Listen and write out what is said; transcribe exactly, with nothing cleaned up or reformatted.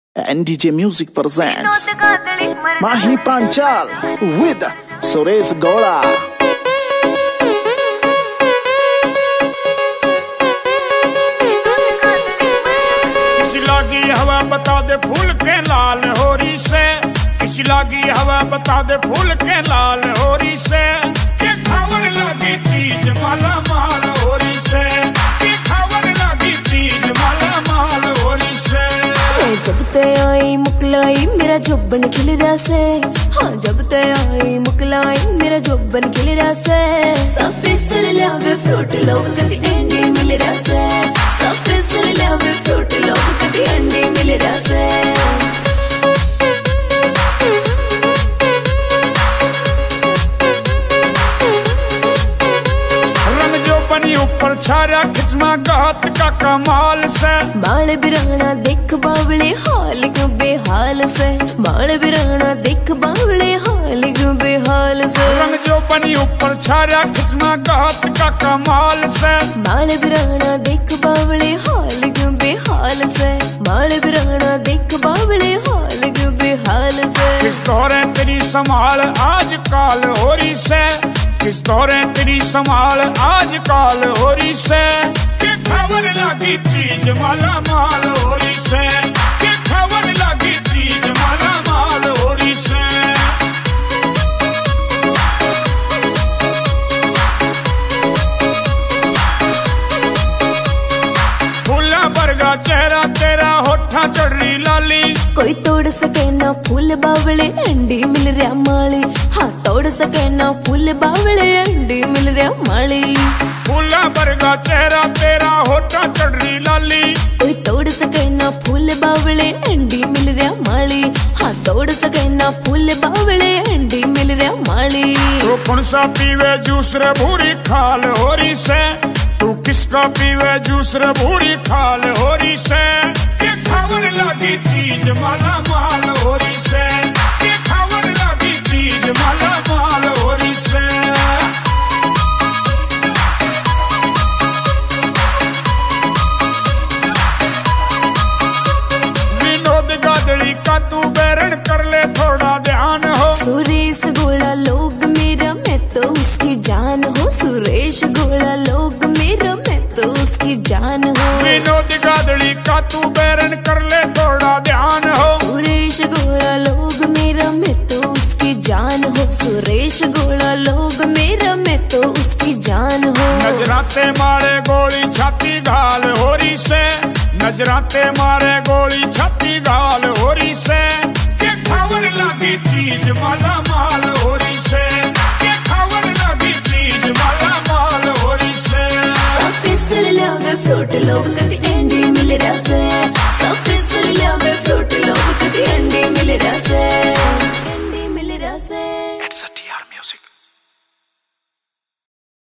and D J Music presents Mahi Panchal with Suresh Gola. किसी लागी हवा बता दे फूल के लाल होरी से, किसी लागी हवा बता दे फूल के लाल होरी से, के खावन लागी चीज माला माल होरी से, के खावन लागी चीज माला माल होरी से। जब ते आई मुकलाई मेरा जोबन खिल रहा से, हाँ जब ते आई मुकलाई मेरा जोबन खिल रहा से। सब पिस्तल लावे फ्रूट लोग कदी एंडी मिल रहा से, सब पिस्तल लावे फ्रूट लोग कदी एंडी मिल रहा से। ऊपर छारा खिचमा गात का कमाल से, बाल बिराना देख बावले हाल क्यों बेहाल से, बाल बिराना देख बावले हाल क्यों बेहाल से। रंग जो बनी ऊपर छारा खिचमा गात का कमाल से, बाल बिराना देख बावले हाल क्यों बेहाल से, बाल बिराना देख बावले हाल क्यों बेहाल से। किस दौरे तेरी संभाल आज काल होरी से, किस दौरे तेरी संभाल आज काल होरी से, के खबर लगी चीज माला माल होरी से, के खबर लगी चीज माला माल होरी से। फूला बरगा चेहरा तेरा होठा चढ़ी लाली, कोई तोड़ सके ना फूल बावले एंडी मिल रहा माली, हाँ तोड़ सके ना फूल बावले एंडी मिल रहा माली। फूला बरगा चेहरा तेरा होठा चढ़ी लाली, कोई तोड़ सके ना फूल बावले एंडी मिल रहा माली, हाँ तोड़ सके ना फूल बावले एंडी मिल रहा माली। तू कौन सा पीवे जूस रे भूरी खाल होरी से, तू किसका पीवे जूस रे भूरी खाल होरी से, के खबर लगी चीज माला माल होरी से, के खबर लगी चीज माला माल होरी से। विनोद गादड़ी का तू बैरण कर ले थोड़ा ध्यान हो, सुरेश गोला लोग मेरा मैं तो उसकी जान हो, सुरेश गोला लोग मेरा मैं तो उसकी जान हो। विनोद गादड़ी का तू बैरण कर ले थोड़ा ध्यान हो, सुरेश गोला लोग मेरा मैं तो उसकी जान हो, सुरेश गोला लोग मेरा मैं तो उसकी जान हो। नजराते मारे गोली छाती घाल होरी से, नजराते मारे गोली छाती घाल होरी से, के खबर लगी चीज माला माल होरी से, के खबर लगी चीज माला माल होरी से। सब पिस्तल लावे फ्रूट लोग कदी एंडी मिल रहा से, सब पिस्तल लावे फ्रूट लोग कदी एंडी मिल रहा से।